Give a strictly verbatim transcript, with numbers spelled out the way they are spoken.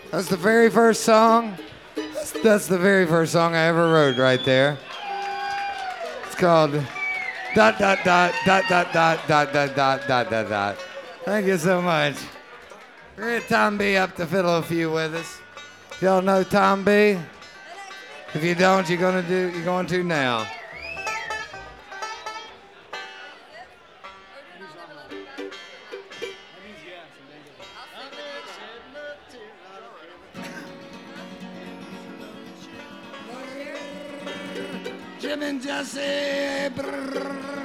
That's the very first song. That's, that's the very first song I ever wrote right there. It's called dot dot dot dot dot dot dot dot dot dot dot dot. Thank you so much. We're gonna get Tom B up to fiddle a few with us. Y'all know Tom B? If you don't, you're gonna do. You're going to now. Jim and Jesse. Brrr.